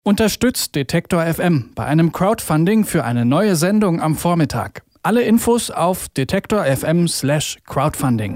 Unterstützt Detektor FM bei einem Crowdfunding für eine neue Sendung am Vormittag. Alle Infos auf detektor.fm/crowdfunding.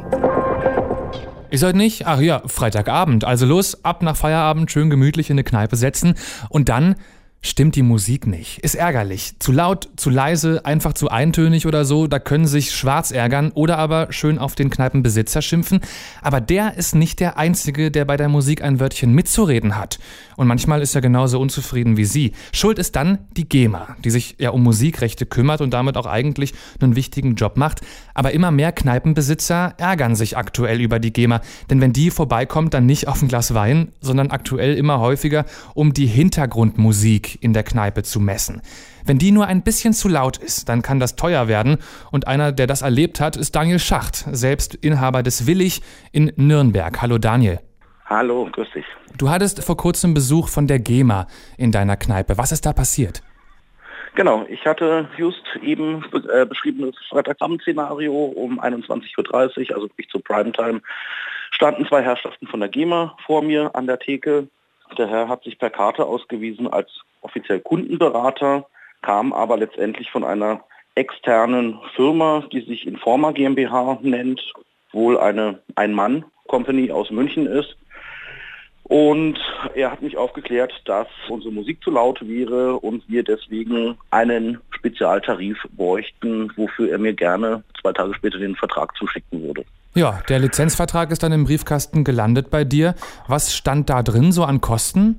Ist heute nicht? Ach ja, Freitagabend. Also los, ab nach Feierabend, schön gemütlich in eine Kneipe setzen und dann stimmt die Musik nicht. Ist ärgerlich. Zu laut, zu leise, einfach zu eintönig oder so. Da können sich schwarz ärgern oder aber schön auf den Kneipenbesitzer schimpfen. Aber der ist nicht der Einzige, der bei der Musik ein Wörtchen mitzureden hat. Und manchmal ist er genauso unzufrieden wie Sie. Schuld ist dann die GEMA, die sich ja um Musikrechte kümmert und damit auch eigentlich einen wichtigen Job macht. Aber immer mehr Kneipenbesitzer ärgern sich aktuell über die GEMA. Denn wenn die vorbeikommt, dann nicht auf ein Glas Wein, sondern aktuell immer häufiger, um die Hintergrundmusik in der Kneipe zu messen. Wenn die nur ein bisschen zu laut ist, dann kann das teuer werden. Und einer, der das erlebt hat, ist Daniel Schacht, selbst Inhaber des Willich in Nürnberg. Hallo Daniel. Hallo, grüß dich. Du hattest vor kurzem Besuch von der GEMA in deiner Kneipe. Was ist da passiert? Genau, ich hatte just eben beschriebenes Freitagabend-Szenario um 21.30 Uhr, also wirklich zur Primetime, standen zwei Herrschaften von der GEMA vor mir an der Theke. Der Herr hat sich per Karte ausgewiesen als offiziell Kundenberater, kam aber letztendlich von einer externen Firma, die sich Informa GmbH nennt, wohl eine Ein-Mann-Company aus München ist. Und er hat mich aufgeklärt, dass unsere Musik zu laut wäre und wir deswegen einen Spezialtarif bräuchten, wofür er mir gerne 2 Tage später den Vertrag zuschicken würde. Ja, der Lizenzvertrag ist dann im Briefkasten gelandet bei dir. Was stand da drin so an Kosten?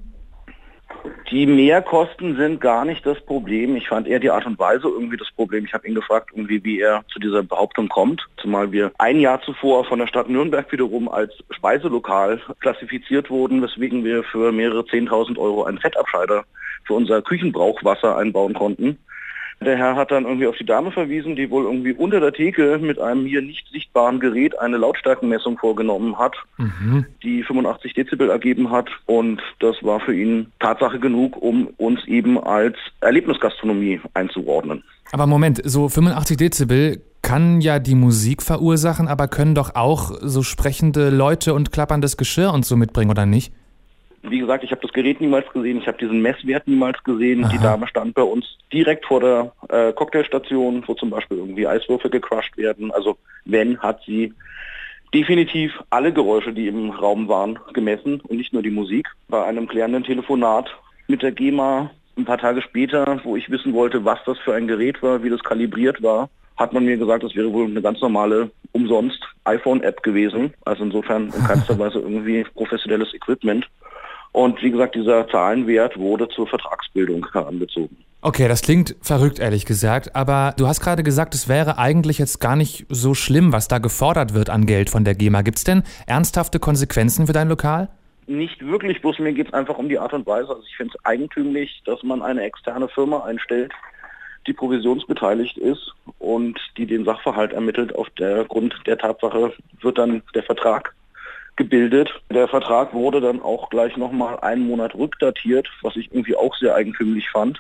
Die Mehrkosten sind gar nicht das Problem. Ich fand eher die Art und Weise irgendwie das Problem. Ich habe ihn gefragt, wie er zu dieser Behauptung kommt. Zumal wir ein Jahr zuvor von der Stadt Nürnberg wiederum als Speiselokal klassifiziert wurden, weswegen wir für mehrere 10.000 Euro einen Fettabscheider für unser Küchenbrauchwasser einbauen konnten. Der Herr hat dann irgendwie auf die Dame verwiesen, die wohl irgendwie unter der Theke mit einem hier nicht sichtbaren Gerät eine Lautstärkenmessung vorgenommen hat, die 85 Dezibel ergeben hat. Und das war für ihn Tatsache genug, um uns eben als Erlebnisgastronomie einzuordnen. Aber Moment, so 85 Dezibel kann ja die Musik verursachen, aber können doch auch so sprechende Leute und klapperndes Geschirr und so mitbringen, oder nicht? Wie gesagt, ich habe das Gerät niemals gesehen, ich habe diesen Messwert niemals gesehen. Aha. Die Dame stand bei uns direkt vor der Cocktailstation, wo zum Beispiel irgendwie Eiswürfel gecrushed werden. Also wenn, hat sie definitiv alle Geräusche, die im Raum waren, gemessen und nicht nur die Musik. Bei einem klärenden Telefonat mit der GEMA ein paar Tage später, wo ich wissen wollte, was das für ein Gerät war, wie das kalibriert war, hat man mir gesagt, das wäre wohl eine ganz normale, umsonst iPhone-App gewesen. Also insofern in keinster Weise irgendwie professionelles Equipment. Und wie gesagt, dieser Zahlenwert wurde zur Vertragsbildung herangezogen. Okay, das klingt verrückt, ehrlich gesagt. Aber du hast gerade gesagt, es wäre eigentlich jetzt gar nicht so schlimm, was da gefordert wird an Geld von der GEMA. Gibt es denn ernsthafte Konsequenzen für dein Lokal? Nicht wirklich, bloß mir geht es einfach um die Art und Weise. Also ich finde es eigentümlich, dass man eine externe Firma einstellt, die provisionsbeteiligt ist und die den Sachverhalt ermittelt. Auf der Grund der Tatsache wird dann der Vertrag gebildet. Der Vertrag wurde dann auch gleich nochmal einen Monat rückdatiert, was ich irgendwie auch sehr eigentümlich fand.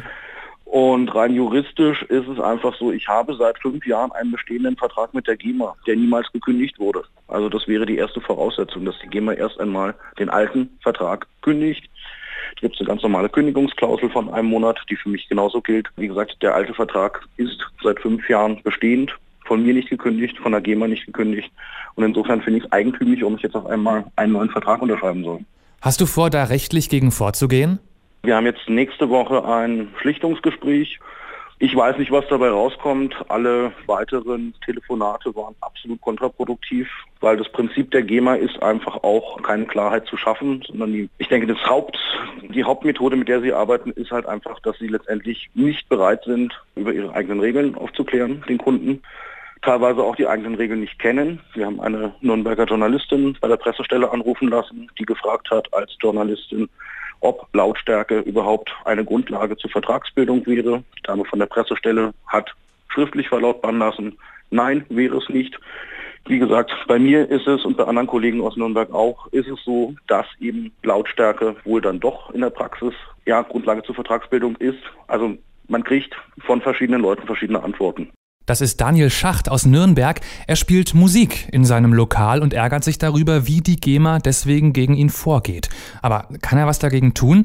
Und rein juristisch ist es einfach so, ich habe seit 5 Jahren einen bestehenden Vertrag mit der GEMA, der niemals gekündigt wurde. Also das wäre die erste Voraussetzung, dass die GEMA erst einmal den alten Vertrag kündigt. Da gibt es eine ganz normale Kündigungsklausel von 1 Monat, die für mich genauso gilt. Wie gesagt, der alte Vertrag ist seit 5 Jahren bestehend. Von mir nicht gekündigt, von der GEMA nicht gekündigt. Und insofern finde ich es eigentümlich, warum ich jetzt auf einmal einen neuen Vertrag unterschreiben soll. Hast du vor, da rechtlich gegen vorzugehen? Wir haben jetzt nächste Woche ein Schlichtungsgespräch. Ich weiß nicht, was dabei rauskommt. Alle weiteren Telefonate waren absolut kontraproduktiv, weil das Prinzip der GEMA ist einfach auch keine Klarheit zu schaffen, sondern die Hauptmethode, mit der sie arbeiten, ist halt einfach, dass sie letztendlich nicht bereit sind, über ihre eigenen Regeln aufzuklären, den Kunden. Teilweise auch die eigenen Regeln nicht kennen. Wir haben eine Nürnberger Journalistin bei der Pressestelle anrufen lassen, die gefragt hat als Journalistin, ob Lautstärke überhaupt eine Grundlage zur Vertragsbildung wäre. Die Dame von der Pressestelle hat schriftlich verlautbaren lassen, nein, wäre es nicht. Wie gesagt, bei mir ist es und bei anderen Kollegen aus Nürnberg auch, ist es so, dass eben Lautstärke wohl dann doch in der Praxis Grundlage zur Vertragsbildung ist. Also man kriegt von verschiedenen Leuten verschiedene Antworten. Das ist Daniel Schacht aus Nürnberg. Er spielt Musik in seinem Lokal und ärgert sich darüber, wie die GEMA deswegen gegen ihn vorgeht. Aber kann er was dagegen tun?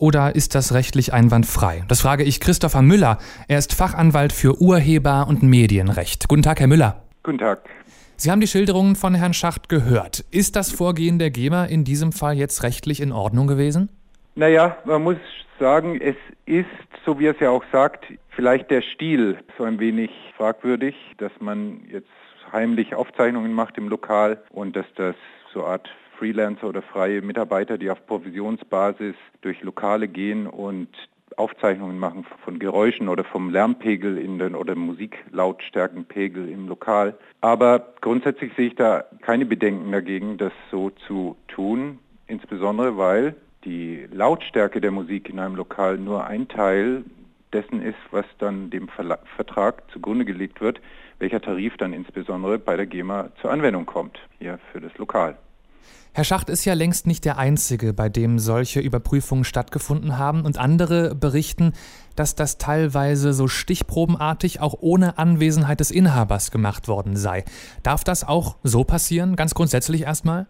oder ist das rechtlich einwandfrei? Das frage ich Christopher Müller. Er ist Fachanwalt für Urheber- und Medienrecht. Guten Tag, Herr Müller. Guten Tag. Sie haben die Schilderungen von Herrn Schacht gehört. Ist das Vorgehen der GEMA in diesem Fall jetzt rechtlich in Ordnung gewesen? Naja, man muss sagen, es ist, so wie er es ja auch sagt, vielleicht der Stil so ein wenig fragwürdig, dass man jetzt heimlich Aufzeichnungen macht im Lokal und dass das so eine Art Freelancer oder freie Mitarbeiter, die auf Provisionsbasis durch Lokale gehen und Aufzeichnungen machen von Geräuschen oder vom Lärmpegel oder Musiklautstärkenpegel im Lokal. Aber grundsätzlich sehe ich da keine Bedenken dagegen, das so zu tun, insbesondere weil die Lautstärke der Musik in einem Lokal nur ein Teil dessen ist, was dann dem Vertrag zugrunde gelegt wird, welcher Tarif dann insbesondere bei der GEMA zur Anwendung kommt, hier für das Lokal. Herr Schacht ist ja längst nicht der Einzige, bei dem solche Überprüfungen stattgefunden haben. Und andere berichten, dass das teilweise so stichprobenartig auch ohne Anwesenheit des Inhabers gemacht worden sei. Darf das auch so passieren, ganz grundsätzlich erstmal?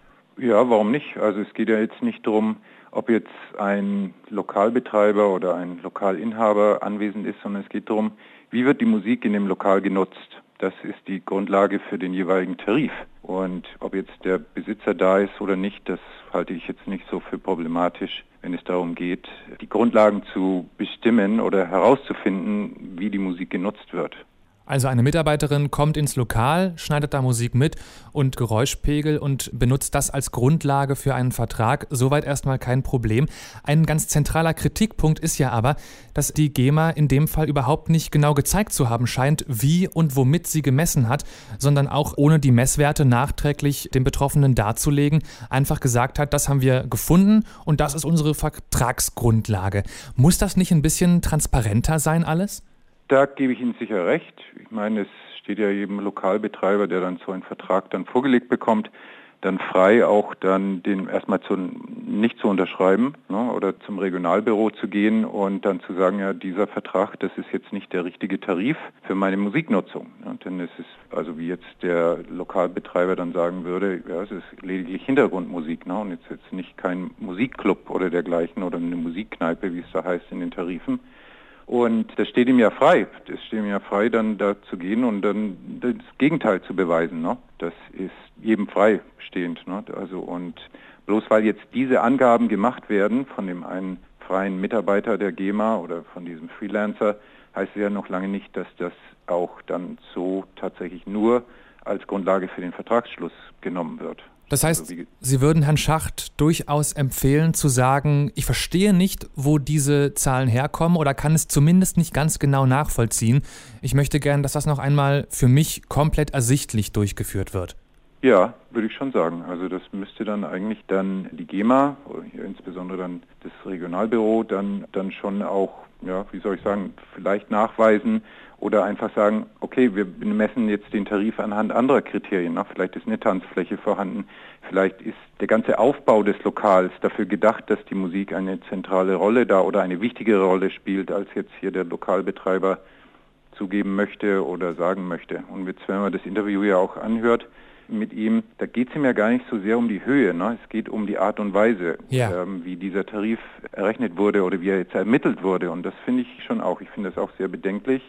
Ja, warum nicht? Also es geht ja jetzt nicht darum, ob jetzt ein Lokalbetreiber oder ein Lokalinhaber anwesend ist, sondern es geht darum, wie wird die Musik in dem Lokal genutzt. Das ist die Grundlage für den jeweiligen Tarif. Und ob jetzt der Besitzer da ist oder nicht, das halte ich jetzt nicht so für problematisch, wenn es darum geht, die Grundlagen zu bestimmen oder herauszufinden, wie die Musik genutzt wird. Also eine Mitarbeiterin kommt ins Lokal, schneidet da Musik mit und Geräuschpegel und benutzt das als Grundlage für einen Vertrag. Soweit erstmal kein Problem. Ein ganz zentraler Kritikpunkt ist ja aber, dass die GEMA in dem Fall überhaupt nicht genau gezeigt zu haben scheint, wie und womit sie gemessen hat, sondern auch ohne die Messwerte nachträglich dem Betroffenen darzulegen, einfach gesagt hat, das haben wir gefunden und das ist unsere Vertragsgrundlage. Muss das nicht ein bisschen transparenter sein alles? Da gebe ich Ihnen sicher recht. Ich meine, es steht ja jedem Lokalbetreiber, der dann so einen Vertrag dann vorgelegt bekommt, dann frei, auch dann den erstmal nicht zu unterschreiben, ne, oder zum Regionalbüro zu gehen und dann zu sagen, ja, dieser Vertrag, das ist jetzt nicht der richtige Tarif für meine Musiknutzung. Ne, denn es ist, also wie jetzt der Lokalbetreiber dann sagen würde, ja, es ist lediglich Hintergrundmusik, ne, und jetzt nicht kein Musikclub oder dergleichen oder eine Musikkneipe, wie es da heißt in den Tarifen. Und das steht ihm ja frei. Das steht ihm ja frei, dann da zu gehen und dann das Gegenteil zu beweisen. Ne? Das ist jedem freistehend. Ne? Also und bloß weil jetzt diese Angaben gemacht werden von dem einen freien Mitarbeiter der GEMA oder von diesem Freelancer, heißt es ja noch lange nicht, dass das auch dann so tatsächlich nur als Grundlage für den Vertragsschluss genommen wird. Das heißt, Sie würden Herrn Schacht durchaus empfehlen zu sagen, ich verstehe nicht, wo diese Zahlen herkommen oder kann es zumindest nicht ganz genau nachvollziehen. Ich möchte gern, dass das noch einmal für mich komplett ersichtlich durchgeführt wird. Ja, würde ich schon sagen. Also das müsste dann eigentlich dann die GEMA, oder hier insbesondere dann das Regionalbüro, dann schon auch, ja, wie soll ich sagen, vielleicht nachweisen oder einfach sagen, okay, wir messen jetzt den Tarif anhand anderer Kriterien. Ne? Vielleicht ist eine Tanzfläche vorhanden, vielleicht ist der ganze Aufbau des Lokals dafür gedacht, dass die Musik eine zentrale Rolle da oder eine wichtigere Rolle spielt, als jetzt hier der Lokalbetreiber zugeben möchte oder sagen möchte. Und jetzt, wenn man das Interview ja auch anhört mit ihm, da geht es ihm ja gar nicht so sehr um die Höhe, ne? Es geht um die Art und Weise, wie dieser Tarif errechnet wurde oder wie er jetzt ermittelt wurde. Und das finde ich schon auch. Ich finde das auch sehr bedenklich.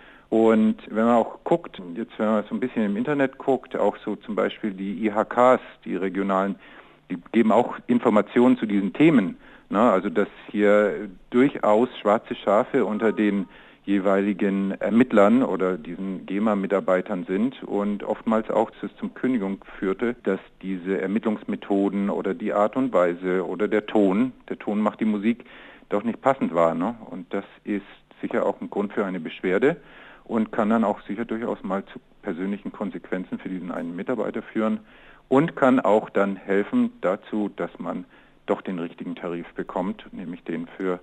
Und wenn man auch guckt, jetzt wenn man so ein bisschen im Internet guckt, auch so zum Beispiel die IHKs, die regionalen, die geben auch Informationen zu diesen Themen. Ne? Also dass hier durchaus schwarze Schafe unter den jeweiligen Ermittlern oder diesen GEMA-Mitarbeitern sind und oftmals auch, dass es zum Kündigung führte, dass diese Ermittlungsmethoden oder die Art und Weise oder der Ton macht die Musik, doch nicht passend war. Ne? Und das ist sicher auch ein Grund für eine Beschwerde und kann dann auch sicher durchaus mal zu persönlichen Konsequenzen für diesen einen Mitarbeiter führen und kann auch dann helfen dazu, dass man doch den richtigen Tarif bekommt, nämlich den für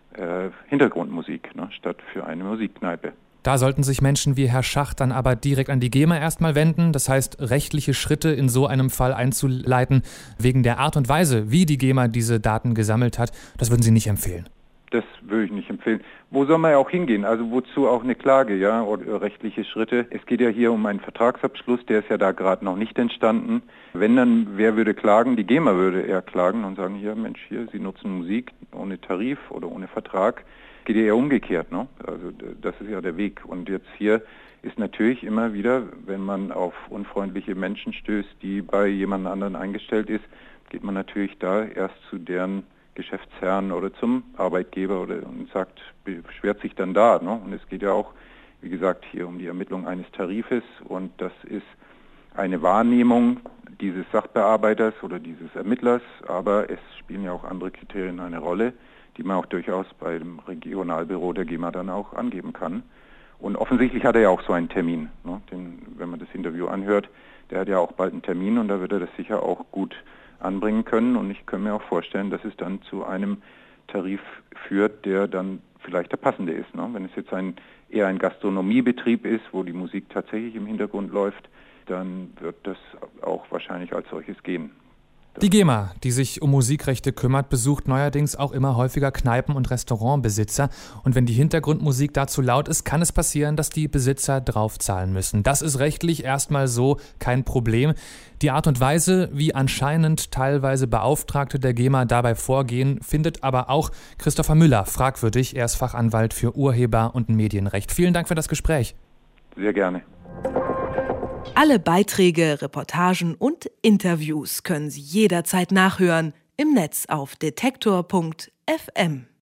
Hintergrundmusik, ne, statt für eine Musikkneipe. Da sollten sich Menschen wie Herr Schacht dann aber direkt an die GEMA erstmal wenden, das heißt rechtliche Schritte in so einem Fall einzuleiten, wegen der Art und Weise, wie die GEMA diese Daten gesammelt hat, das würden Sie nicht empfehlen? Das würde ich nicht empfehlen. Wo soll man ja auch hingehen? Also wozu auch eine Klage, ja, oder rechtliche Schritte? Es geht ja hier um einen Vertragsabschluss, der ist ja da gerade noch nicht entstanden. Wenn dann, wer würde klagen? Die GEMA würde eher klagen und sagen, hier, Mensch, hier, Sie nutzen Musik ohne Tarif oder ohne Vertrag. Geht ja eher umgekehrt, ne? Also das ist ja der Weg. Und jetzt hier ist natürlich immer wieder, wenn man auf unfreundliche Menschen stößt, die bei jemand anderen eingestellt ist, geht man natürlich da erst zu deren Geschäftsherrn oder zum Arbeitgeber und beschwert sich dann da. Ne? Und es geht ja auch, wie gesagt, hier um die Ermittlung eines Tarifes und das ist eine Wahrnehmung dieses Sachbearbeiters oder dieses Ermittlers, aber es spielen ja auch andere Kriterien eine Rolle, die man auch durchaus bei dem Regionalbüro der GEMA dann auch angeben kann. Und offensichtlich hat er ja auch so einen Termin, ne? Wenn man das Interview anhört, der hat ja auch bald einen Termin und da wird er das sicher auch gut anbringen können und ich kann mir auch vorstellen, dass es dann zu einem Tarif führt, der dann vielleicht der passende ist. Ne? Wenn es jetzt eher ein Gastronomiebetrieb ist, wo die Musik tatsächlich im Hintergrund läuft, dann wird das auch wahrscheinlich als solches gehen. Die GEMA, die sich um Musikrechte kümmert, besucht neuerdings auch immer häufiger Kneipen- und Restaurantbesitzer. Und wenn die Hintergrundmusik dazu laut ist, kann es passieren, dass die Besitzer draufzahlen müssen. Das ist rechtlich erstmal so kein Problem. Die Art und Weise, wie anscheinend teilweise Beauftragte der GEMA dabei vorgehen, findet aber auch Christopher Müller fragwürdig. Er ist Fachanwalt für Urheber- und Medienrecht. Vielen Dank für das Gespräch. Sehr gerne. Alle Beiträge, Reportagen und Interviews können Sie jederzeit nachhören im Netz auf detektor.fm.